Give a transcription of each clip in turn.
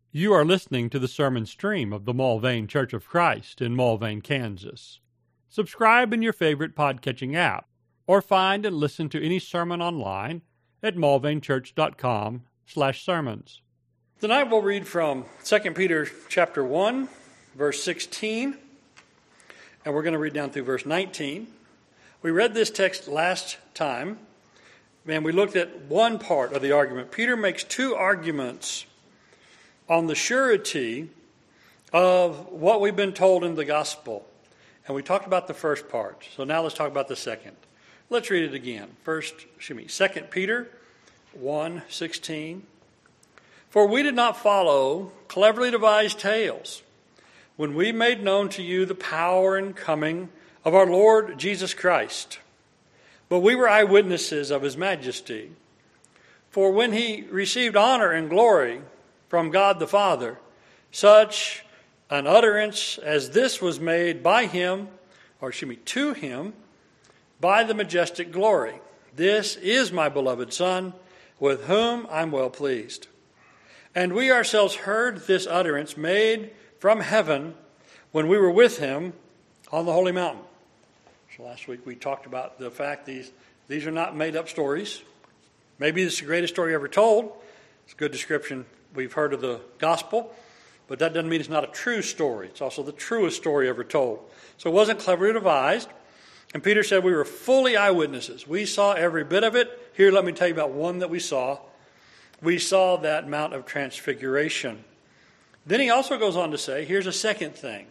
You are listening to the sermon stream of the Mulvane Church of Christ in Mulvane, Kansas. Subscribe in your favorite podcatching app, or find and listen to any sermon online at mulvanechurch.com/sermons. Tonight we'll read from 2 Peter chapter 1, verse 16, and we're going to read down through verse 19. We read this text last time, and we looked at one part of the argument. Peter makes two arguments on the surety of what we've been told in the gospel. And we talked about the first part. So now let's talk about the second. Let's read it again. 2 Peter 1:16. For we did not follow cleverly devised tales when we made known to you the power and coming of our Lord Jesus Christ. But we were eyewitnesses of his majesty. For when he received honor and glory from God the Father, such an utterance as this was made by him, to him, by the majestic glory. This is my beloved Son, with whom I'm well pleased. And we ourselves heard this utterance made from heaven when we were with him on the holy mountain. So last week we talked about the fact these are not made up stories. Maybe this is the greatest story ever told. It's a good description we've heard of the gospel, but that doesn't mean it's not a true story. It's also the truest story ever told. So it wasn't cleverly devised. And Peter said we were fully eyewitnesses. We saw every bit of it. Here, let me tell you about one that we saw. We saw that Mount of Transfiguration. Then he also goes on to say, here's a second thing.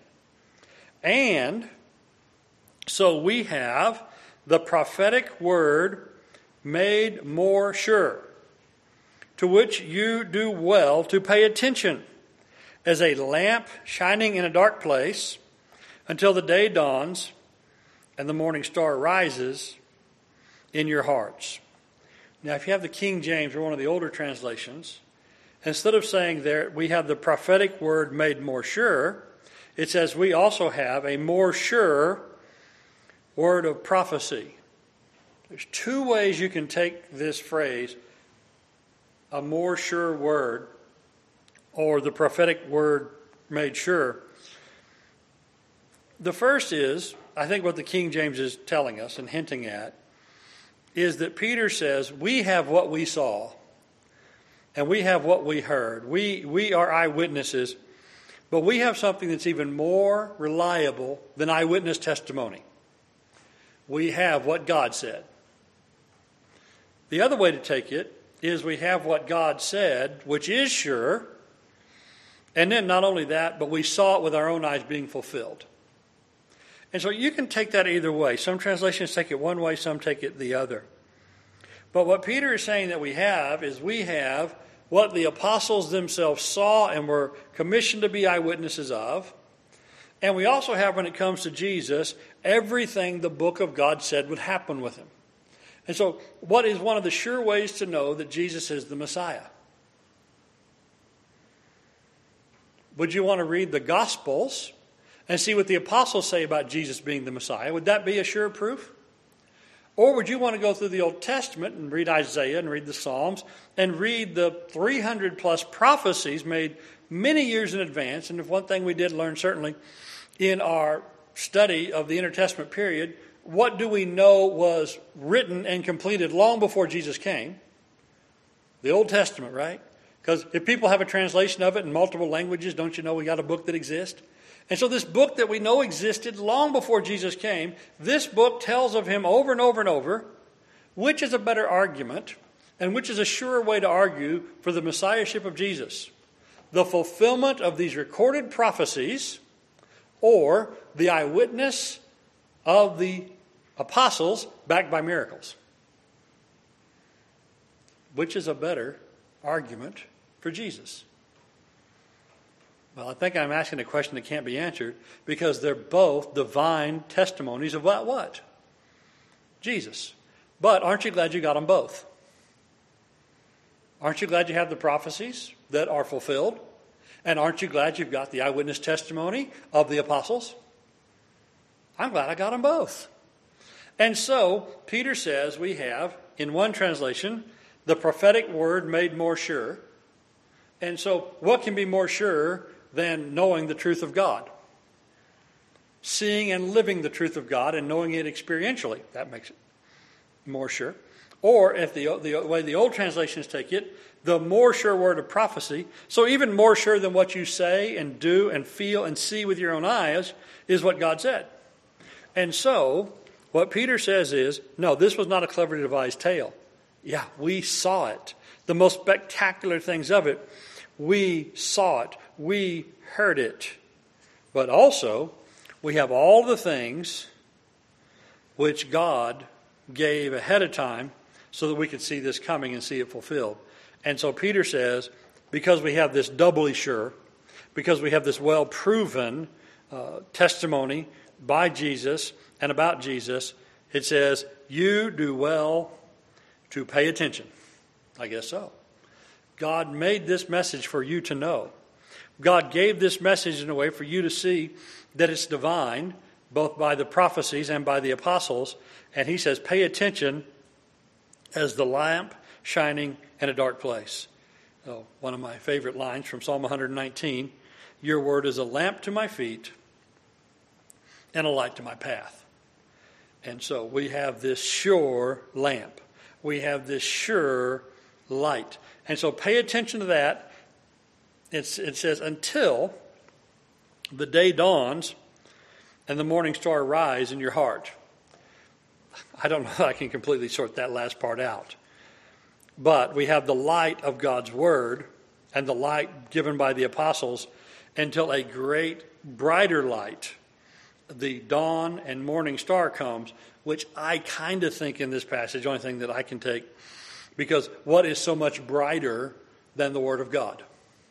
And so we have the prophetic word made more sure, to which you do well to pay attention, as a lamp shining in a dark place until the day dawns and the morning star rises in your hearts. Now, if you have the King James or one of the older translations, instead of saying there we have the prophetic word made more sure, it says we also have a more sure word of prophecy. There's two ways you can take this phrase, a more sure word, or the prophetic word made sure. The first is, I think what the King James is telling us and hinting at, is that Peter says, we have what we saw, and we have what we heard. We are eyewitnesses, but we have something that's even more reliable than eyewitness testimony. We have what God said. The other way to take it is we have what God said, which is sure, and then not only that, but we saw it with our own eyes being fulfilled. And so you can take that either way. Some translations take it one way, some take it the other. But what Peter is saying that we have is we have what the apostles themselves saw and were commissioned to be eyewitnesses of. And we also have, when it comes to Jesus, everything the book of God said would happen with him. And so, what is one of the sure ways to know that Jesus is the Messiah? Would you want to read the Gospels and see what the apostles say about Jesus being the Messiah? Would that be a sure proof? Or would you want to go through the Old Testament and read Isaiah and read the Psalms and read the 300 plus prophecies made many years in advance? And if one thing we did learn certainly in our study of the intertestament period, what do we know was written and completed long before Jesus came? The Old Testament, right? Because if people have a translation of it in multiple languages, don't you know we got a book that exists? And so this book that we know existed long before Jesus came, this book tells of him over and over and over, which is a better argument and which is a surer way to argue for the messiahship of Jesus. The fulfillment of these recorded prophecies or the eyewitness of the apostles backed by miracles. Which is a better argument for Jesus? Well, I think I'm asking a question that can't be answered because they're both divine testimonies about what? Jesus. But aren't you glad you got them both? Aren't you glad you have the prophecies that are fulfilled? And aren't you glad you've got the eyewitness testimony of the apostles? I'm glad I got them both. And so, Peter says we have, in one translation, the prophetic word made more sure. And so what can be more sure than knowing the truth of God? Seeing and living the truth of God and knowing it experientially. That makes it more sure. Or, if the way the old translations take it, the more sure word of prophecy. So even more sure than what you say and do and feel and see with your own eyes is what God said. And so, what Peter says is, no, this was not a cleverly devised tale. Yeah, we saw it. The most spectacular things of it, we saw it. We heard it. But also, we have all the things which God gave ahead of time so that we could see this coming and see it fulfilled. And so Peter says, because we have this doubly sure, because we have this well-proven testimony by Jesus and about Jesus, it says, you do well to pay attention. I guess so. God made this message for you to know. God gave this message in a way for you to see that it's divine, both by the prophecies and by the apostles. And he says, pay attention as the lamp shining in a dark place. Oh, one of my favorite lines from Psalm 119, your word is a lamp to my feet and a light to my path. And so we have this sure lamp. We have this sure light. And so pay attention to that. It says, until the day dawns and the morning star rise in your heart. I don't know if I can completely sort that last part out. But we have the light of God's word and the light given by the apostles until a great brighter light, the dawn and morning star comes, which I kind of think in this passage, the only thing that I can take, because what is so much brighter than the word of God?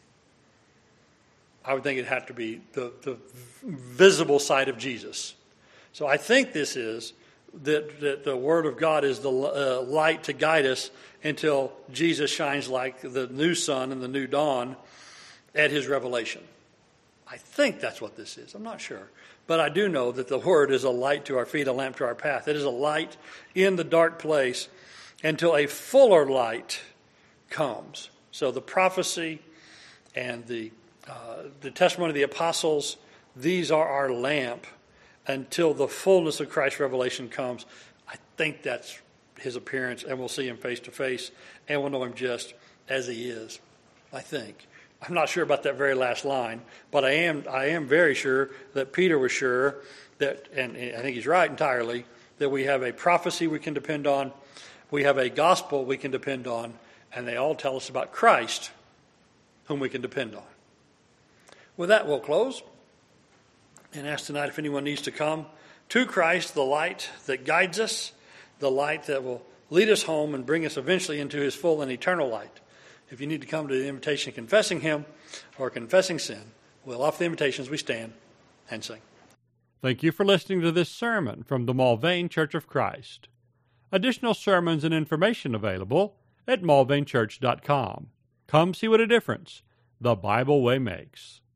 I would think it had to be the visible sight of Jesus. So I think this is that the Word of God is the light to guide us until Jesus shines like the new sun and the new dawn at his revelation. I think that's what this is. I'm not sure. But I do know that the Word is a light to our feet, a lamp to our path. It is a light in the dark place until a fuller light comes. So the prophecy and the testimony of the apostles, these are our lamp until the fullness of Christ's revelation comes. I think that's his appearance, and we'll see him face to face, and we'll know him just as he is, I think. I'm not sure about that very last line, but I am very sure that Peter was sure that, and I think he's right entirely, that we have a prophecy we can depend on, we have a gospel we can depend on, and they all tell us about Christ, whom we can depend on. With that, we'll close and ask tonight if anyone needs to come to Christ, the light that guides us, the light that will lead us home and bring us eventually into his full and eternal light. If you need to come to the invitation confessing him or confessing sin, we'll offer the invitation as we stand and sing. Thank you for listening to this sermon from the Mulvane Church of Christ. Additional sermons and information available at mulvanechurch.com. Come see what a difference the Bible way makes.